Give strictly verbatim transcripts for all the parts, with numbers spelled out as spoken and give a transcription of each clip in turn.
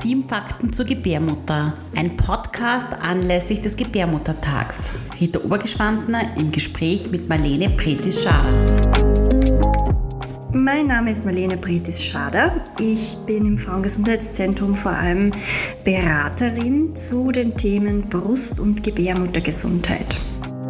Sieben Fakten zur Gebärmutter. Ein Podcast anlässlich des Gebärmuttertags. Rita Obergeschwandner im Gespräch mit Marlene Pretis-Schader. Mein Name ist Marlene Pretis-Schader. Ich bin im Frauengesundheitszentrum vor allem Beraterin zu den Themen Brust- und Gebärmuttergesundheit.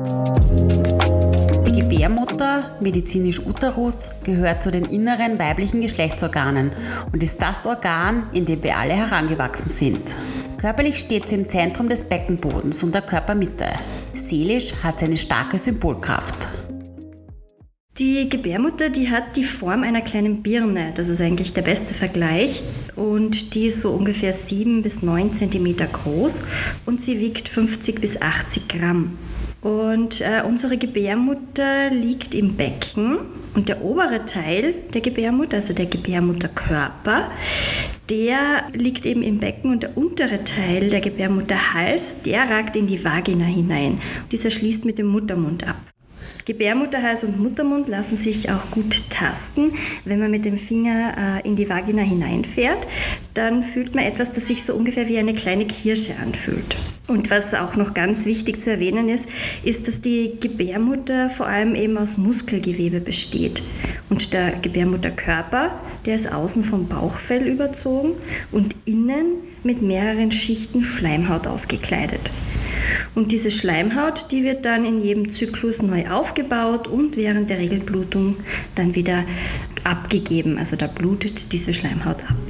Die Gebärmutter, medizinisch Uterus, gehört zu den inneren weiblichen Geschlechtsorganen und ist das Organ, in dem wir alle herangewachsen sind. Körperlich steht sie im Zentrum des Beckenbodens und der Körpermitte. Seelisch hat sie eine starke Symbolkraft. Die Gebärmutter, die hat die Form einer kleinen Birne. Das ist eigentlich der beste Vergleich. Und die ist so ungefähr sieben bis neun Zentimeter groß und sie wiegt fünfzig bis achtzig Gramm. Und äh, unsere Gebärmutter liegt im Becken und der obere Teil der Gebärmutter, also der Gebärmutterkörper, der liegt eben im Becken und der untere Teil der Gebärmutterhals, der ragt in die Vagina hinein. Dieser schließt mit dem Muttermund ab. Gebärmutterhals und Muttermund lassen sich auch gut tasten. Wenn man mit dem Finger äh, in die Vagina hineinfährt, dann fühlt man etwas, das sich so ungefähr wie eine kleine Kirsche anfühlt. Und was auch noch ganz wichtig zu erwähnen ist, ist, dass die Gebärmutter vor allem eben aus Muskelgewebe besteht. Und der Gebärmutterkörper, der ist außen vom Bauchfell überzogen und innen mit mehreren Schichten Schleimhaut ausgekleidet. Und diese Schleimhaut, die wird dann in jedem Zyklus neu aufgebaut und während der Regelblutung dann wieder abgegeben. Also da blutet diese Schleimhaut ab.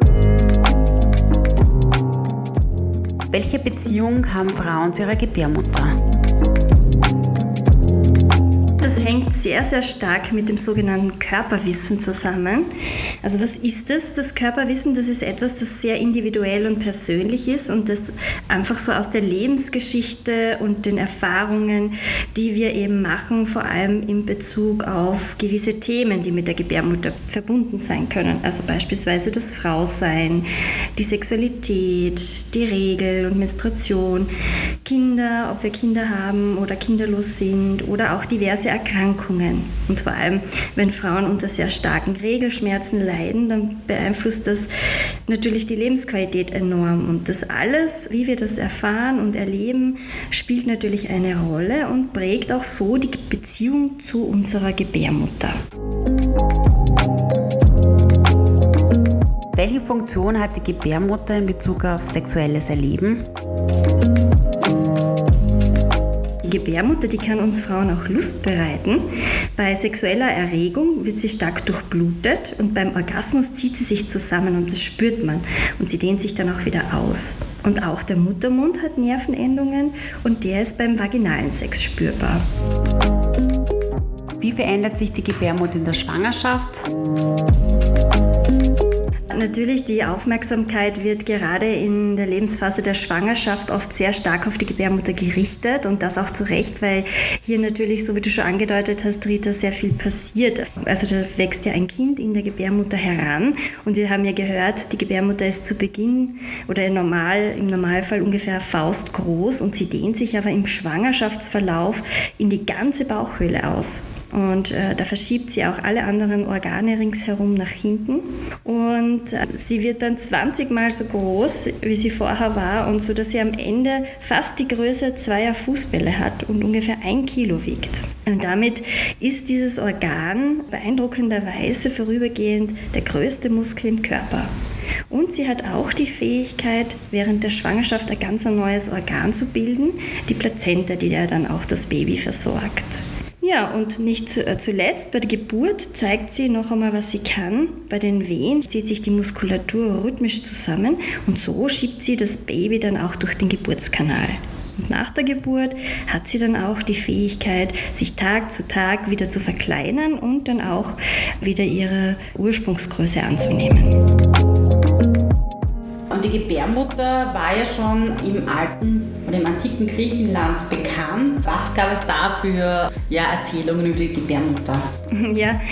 Welche Beziehung haben Frauen zu ihrer Gebärmutter? Das hängt sehr, sehr stark mit dem sogenannten Körperwissen zusammen. Also was ist das? Das Körperwissen, das ist etwas, das sehr individuell und persönlich ist und das einfach so aus der Lebensgeschichte und den Erfahrungen, die wir eben machen, vor allem in Bezug auf gewisse Themen, die mit der Gebärmutter verbunden sein können. Also beispielsweise das Frausein, die Sexualität, die Regel und Menstruation, Kinder, ob wir Kinder haben oder kinderlos sind oder auch diverse Erkrankungen. Und vor allem, wenn Frauen unter sehr starken Regelschmerzen leiden, dann beeinflusst das natürlich die Lebensqualität enorm. Und das alles, wie wir das erfahren und erleben, spielt natürlich eine Rolle und prägt auch so die Beziehung zu unserer Gebärmutter. Welche Funktion hat die Gebärmutter in Bezug auf sexuelles Erleben? Die Gebärmutter, die kann uns Frauen auch Lust bereiten. Bei sexueller Erregung wird sie stark durchblutet und beim Orgasmus zieht sie sich zusammen und das spürt man und sie dehnt sich dann auch wieder aus. Und auch der Muttermund hat Nervenendungen und der ist beim vaginalen Sex spürbar. Wie verändert sich die Gebärmutter in der Schwangerschaft? Natürlich, die Aufmerksamkeit wird gerade in der Lebensphase der Schwangerschaft oft sehr stark auf die Gebärmutter gerichtet und das auch zu Recht, weil hier natürlich, so wie du schon angedeutet hast, Rita, sehr viel passiert. Also da wächst ja ein Kind in der Gebärmutter heran und wir haben ja gehört, die Gebärmutter ist zu Beginn oder im, Normal, im Normalfall ungefähr faustgroß und sie dehnt sich aber im Schwangerschaftsverlauf in die ganze Bauchhöhle aus. Und äh, da verschiebt sie auch alle anderen Organe ringsherum nach hinten und äh, sie wird dann zwanzig Mal so groß, wie sie vorher war und so, dass sie am Ende fast die Größe zweier Fußbälle hat und ungefähr ein Kilo wiegt. Und damit ist dieses Organ beeindruckenderweise vorübergehend der größte Muskel im Körper. Und sie hat auch die Fähigkeit, während der Schwangerschaft ein ganz neues Organ zu bilden, die Plazenta, die ja dann auch das Baby versorgt. Ja, und nicht zuletzt, bei der Geburt zeigt sie noch einmal, was sie kann. Bei den Wehen zieht sich die Muskulatur rhythmisch zusammen und so schiebt sie das Baby dann auch durch den Geburtskanal. Und nach der Geburt hat sie dann auch die Fähigkeit, sich Tag zu Tag wieder zu verkleinern und dann auch wieder ihre Ursprungsgröße anzunehmen. Und die Gebärmutter war ja schon im alten oder im antiken Griechenland bekannt. Was gab es da für ja, Erzählungen über die Gebärmutter? Ja,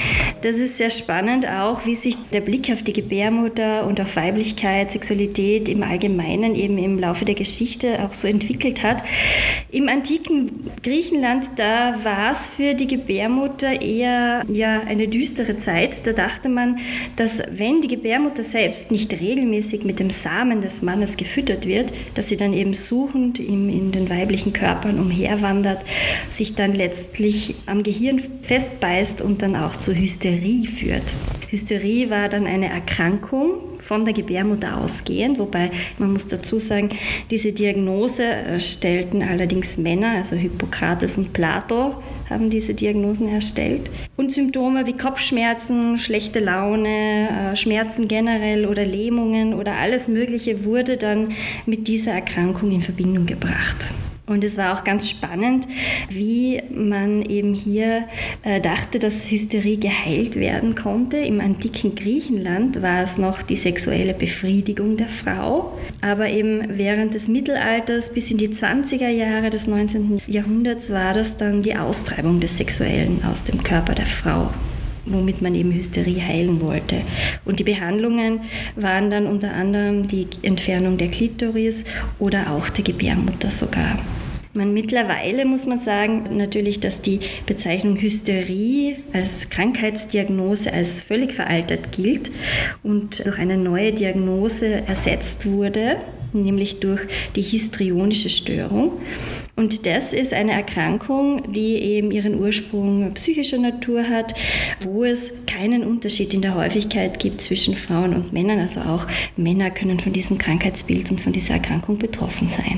Das ist sehr spannend auch, wie sich der Blick auf die Gebärmutter und auf Weiblichkeit, Sexualität im Allgemeinen eben im Laufe der Geschichte auch so entwickelt hat. Im antiken Griechenland, da war es für die Gebärmutter eher ja, eine düstere Zeit. Da dachte man, dass wenn die Gebärmutter selbst nicht regelmäßig mit dem Samen des Mannes gefüttert wird, dass sie dann eben suchend in, in den weiblichen Körpern umherwandert, sich dann letztlich am Gehirn festbeißt und dann auch zur Hysterie führt. Hysterie war dann eine Erkrankung von der Gebärmutter ausgehend, wobei man muss dazu sagen, diese Diagnose stellten allerdings Männer, also Hippokrates und Plato haben diese Diagnosen erstellt. Und Symptome wie Kopfschmerzen, schlechte Laune, Schmerzen generell oder Lähmungen oder alles Mögliche wurde dann mit dieser Erkrankung in Verbindung gebracht. Und es war auch ganz spannend, wie man eben hier äh, dachte, dass Hysterie geheilt werden konnte. Im antiken Griechenland war es noch die sexuelle Befriedigung der Frau. Aber eben während des Mittelalters bis in die zwanziger Jahre des neunzehnten Jahrhunderts war das dann die Austreibung des Sexuellen aus dem Körper der Frau, womit man eben Hysterie heilen wollte. Und die Behandlungen waren dann unter anderem die Entfernung der Klitoris oder auch der Gebärmutter sogar. Man, mittlerweile muss man sagen, natürlich, dass die Bezeichnung Hysterie als Krankheitsdiagnose als völlig veraltet gilt und durch eine neue Diagnose ersetzt wurde, nämlich durch die histrionische Störung. Und das ist eine Erkrankung, die eben ihren Ursprung psychischer Natur hat, wo es keinen Unterschied in der Häufigkeit gibt zwischen Frauen und Männern. Also auch Männer können von diesem Krankheitsbild und von dieser Erkrankung betroffen sein.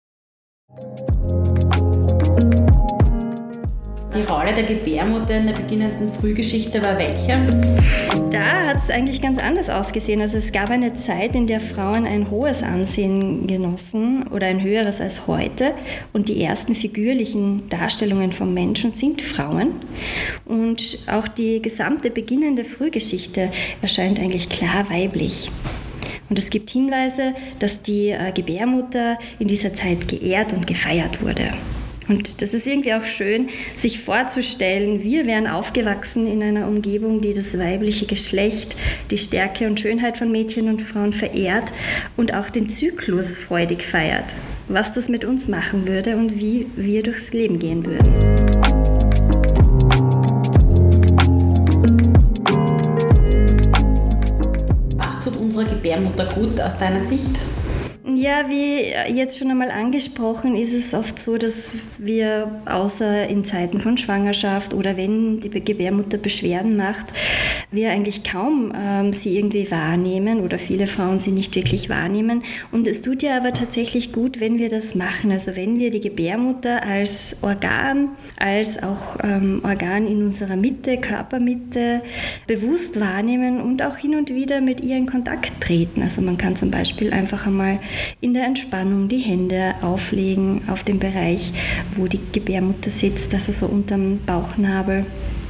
Die Rolle der Gebärmutter in der beginnenden Frühgeschichte war welche? Da hat es eigentlich ganz anders ausgesehen. Also es gab eine Zeit, in der Frauen ein hohes Ansehen genossen oder ein höheres als heute. Und die ersten figürlichen Darstellungen von Menschen sind Frauen. Und auch die gesamte beginnende Frühgeschichte erscheint eigentlich klar weiblich. Und es gibt Hinweise, dass die Gebärmutter in dieser Zeit geehrt und gefeiert wurde. Und das ist irgendwie auch schön, sich vorzustellen, wir wären aufgewachsen in einer Umgebung, die das weibliche Geschlecht, die Stärke und Schönheit von Mädchen und Frauen verehrt und auch den Zyklus freudig feiert. Was das mit uns machen würde und wie wir durchs Leben gehen würden. Was tut unserer Gebärmutter gut aus deiner Sicht? Ja, wie jetzt schon einmal angesprochen, ist es oft so, dass wir außer in Zeiten von Schwangerschaft oder wenn die Gebärmutter Beschwerden macht, wir eigentlich kaum ähm, sie irgendwie wahrnehmen oder viele Frauen sie nicht wirklich wahrnehmen. Und es tut ja aber tatsächlich gut, wenn wir das machen. Also wenn wir die Gebärmutter als Organ, als auch ähm, Organ in unserer Mitte, Körpermitte bewusst wahrnehmen und auch hin und wieder mit ihr in Kontakt treten. Also man kann zum Beispiel einfach einmal in der Entspannung die Hände auflegen auf den Bereich, wo die Gebärmutter sitzt, also so unterm Bauchnabel.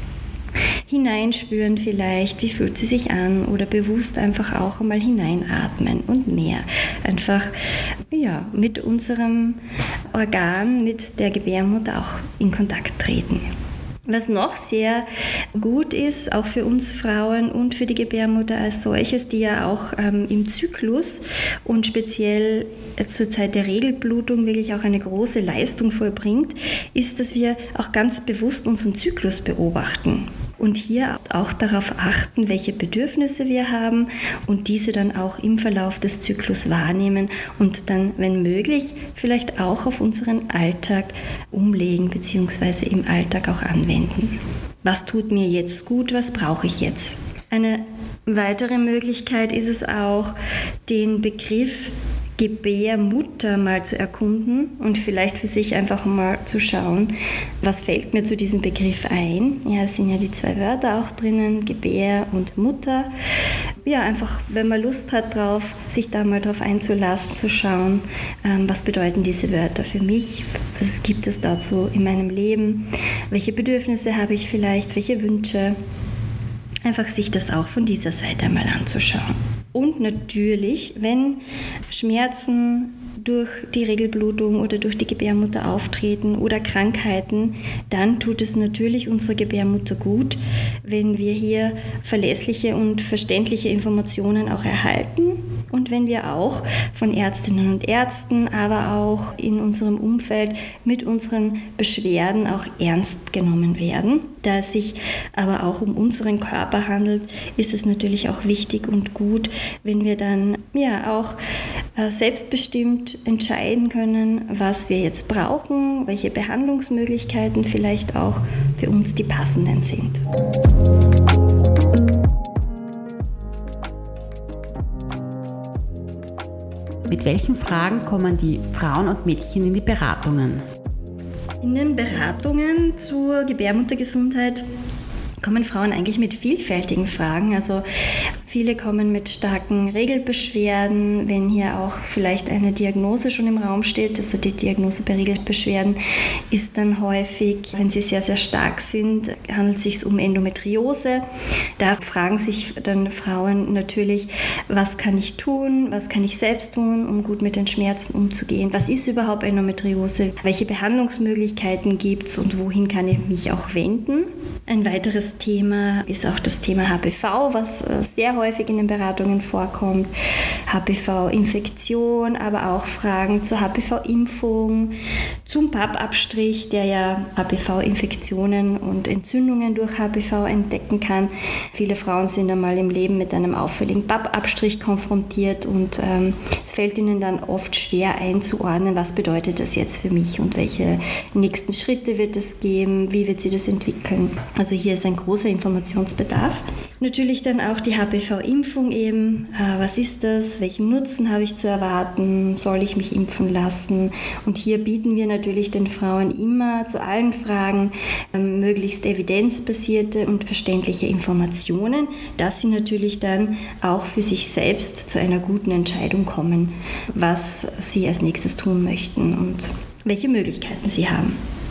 Hineinspüren vielleicht, wie fühlt sie sich an oder bewusst einfach auch einmal hineinatmen und mehr. Einfach ja, mit unserem Organ, mit der Gebärmutter auch in Kontakt treten. Was noch sehr gut ist, auch für uns Frauen und für die Gebärmutter als solches, die ja auch ähm, im Zyklus und speziell zur Zeit der Regelblutung wirklich auch eine große Leistung vollbringt, ist, dass wir auch ganz bewusst unseren Zyklus beobachten. Und hier auch darauf achten, welche Bedürfnisse wir haben und diese dann auch im Verlauf des Zyklus wahrnehmen und dann, wenn möglich, vielleicht auch auf unseren Alltag umlegen bzw. im Alltag auch anwenden. Was tut mir jetzt gut, was brauche ich jetzt? Eine weitere Möglichkeit ist es auch, den Begriff Gebärmutter mal zu erkunden und vielleicht für sich einfach mal zu schauen, was fällt mir zu diesem Begriff ein. Ja, es sind ja die zwei Wörter auch drinnen, Gebär und Mutter. Ja, einfach, wenn man Lust hat drauf, sich da mal drauf einzulassen, zu schauen, ähm, was bedeuten diese Wörter für mich, was gibt es dazu in meinem Leben, welche Bedürfnisse habe ich vielleicht, welche Wünsche. Einfach sich das auch von dieser Seite einmal anzuschauen. Und natürlich, wenn Schmerzen durch die Regelblutung oder durch die Gebärmutter auftreten oder Krankheiten, dann tut es natürlich unserer Gebärmutter gut, wenn wir hier verlässliche und verständliche Informationen auch erhalten und wenn wir auch von Ärztinnen und Ärzten, aber auch in unserem Umfeld mit unseren Beschwerden auch ernst genommen werden. Da es sich aber auch um unseren Körper handelt, ist es natürlich auch wichtig und gut, wenn wir dann ja auch äh, selbstbestimmt entscheiden können, was wir jetzt brauchen, welche Behandlungsmöglichkeiten vielleicht auch für uns die passenden sind. Mit welchen Fragen kommen die Frauen und Mädchen in die Beratungen? In den Beratungen zur Gebärmuttergesundheit kommen Frauen eigentlich mit vielfältigen Fragen. Also viele kommen mit starken Regelbeschwerden, wenn hier auch vielleicht eine Diagnose schon im Raum steht. Also die Diagnose bei Regelbeschwerden ist dann häufig, wenn sie sehr, sehr stark sind, handelt es sich um Endometriose. Da fragen sich dann Frauen natürlich, was kann ich tun, was kann ich selbst tun, um gut mit den Schmerzen umzugehen? Was ist überhaupt Endometriose? Welche Behandlungsmöglichkeiten gibt es und wohin kann ich mich auch wenden? Ein weiteres Thema ist auch das Thema H P V, was sehr häufig in den Beratungen vorkommt. H P V-Infektion, aber auch Fragen zur H P V-Impfung, zum P A P-Abstrich, der ja H P V-Infektionen und Entzündungen durch H P V entdecken kann. Viele Frauen sind einmal im Leben mit einem auffälligen P A P-Abstrich konfrontiert und ähm, es fällt ihnen dann oft schwer einzuordnen, was bedeutet das jetzt für mich und welche nächsten Schritte wird es geben, wie wird sich das entwickeln. Also hier ist ein großer Informationsbedarf. Natürlich dann auch die H P V-Impfung eben. Äh, was ist das? Welchen Nutzen habe ich zu erwarten? Soll ich mich impfen lassen? Und hier bieten wir natürlich den Frauen immer zu allen Fragen äh, möglichst evidenzbasierte und verständliche Informationen, dass sie natürlich dann auch für sich selbst zu einer guten Entscheidung kommen, was sie als nächstes tun möchten und welche Möglichkeiten sie haben.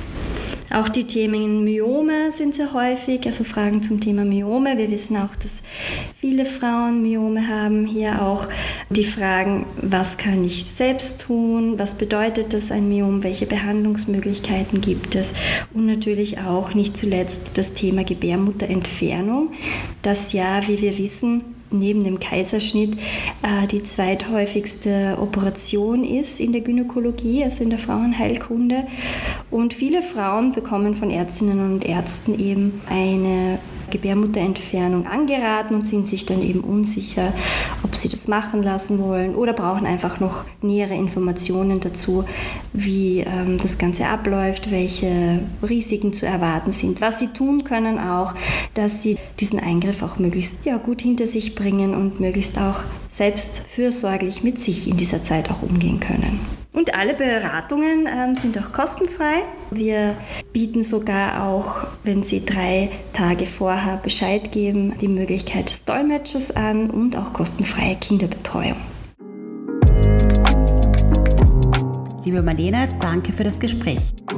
Auch die Themen Myome sind sehr häufig, also Fragen zum Thema Myome. Wir wissen auch, dass viele Frauen Myome haben. Hier auch die Fragen, was kann ich selbst tun, was bedeutet das ein Myom, welche Behandlungsmöglichkeiten gibt es und natürlich auch nicht zuletzt das Thema Gebärmutterentfernung, das ja, wie wir wissen, neben dem Kaiserschnitt äh, die zweithäufigste Operation ist in der Gynäkologie, also in der Frauenheilkunde. Und viele Frauen bekommen von Ärztinnen und Ärzten eben eine Gebärmutterentfernung angeraten und sind sich dann eben unsicher, ob sie das machen lassen wollen oder brauchen einfach noch nähere Informationen dazu, wie ähm, das Ganze abläuft, welche Risiken zu erwarten sind, was sie tun können auch, dass sie diesen Eingriff auch möglichst ja, gut hinter sich bringen und möglichst auch selbst fürsorglich mit sich in dieser Zeit auch umgehen können. Und alle Beratungen ähm, sind auch kostenfrei. Wir bieten sogar auch, wenn Sie drei Tage vorher Bescheid geben, die Möglichkeit des Dolmetschers an und auch kostenfreie Kinderbetreuung. Liebe Marlene, danke für das Gespräch.